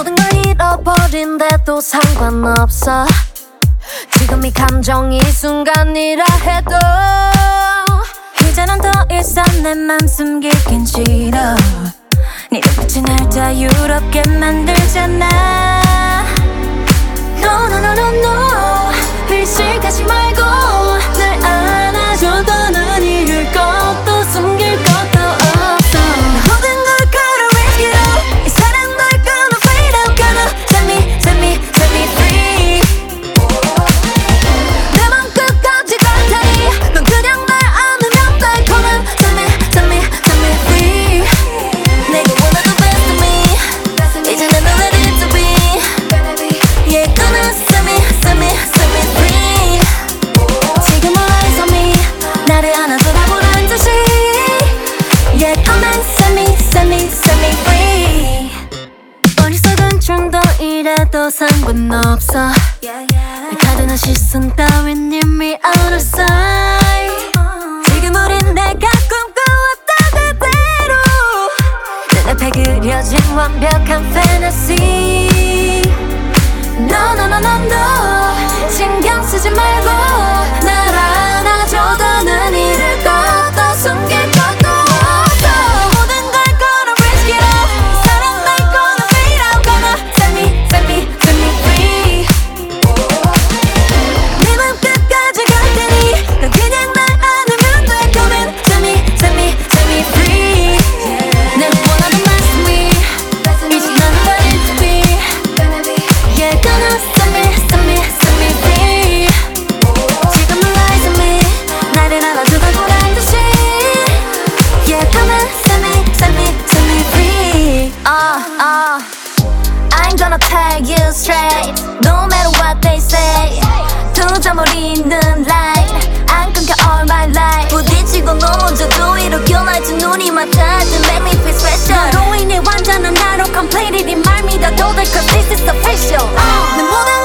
모든 걸 잃어버린데도 상관없어. 지금 이 감정이 순간이라 해도 이제는 더 이상 내 맘 숨기긴 싫어. 네 눈빛이 날 자유롭게 만들잖아. No no no no no, 의식하지 말고 날 안아줘. 더는 잃을 것도 숨길 것도 없어. 모든 걸 걸어 risk it all. 이 사랑 널 gonna fade out. Gonna set me free. 내 맘 끝까지 갈 테니 넌 그냥 날 안으면 돼. Gonna set me free. 내가 원하는 best of me 이제 난 ready to be. Yeah, gonna set me free. 지금 eyes on me 나를 안아주라고란 듯이. Yeah, come and set me free. 어리석은 충동이라도 상관없어. 날 가두는 시선 따윈 이미 out of sight. 지금 우린 내가 꿈꿔왔던 그대로 눈앞에 그려진 완벽한 fantasy. No no no no no, 신경 쓰지 말고 날 안아줘. 더는 잃을 것도 숨길 것도 없어. 모든 걸 걸어 risk it all. 사랑 날 gonna fade out. Gonna set me free. 네 맘 끝까지 갈 테니 넌 그냥 날 안으면 돼. Come and set me free. 내 원하는 master me 이제 난 ready to be. Yeah, gonna set me free. 지금은 eyes on me 나를 안아주라고란 듯이. Yeah, come and set me free. I ain't gonna tell you straight no matter what they say. 두 점을 잇는 line 안 끊겨 all my life. 부딪히고 넘어져도 이렇게 날지 눈이 맞닿아. To make me feel special. 너로 인해 완전한 나로 completely 네 말 믿어도 돼. Cause this is official. 내 모든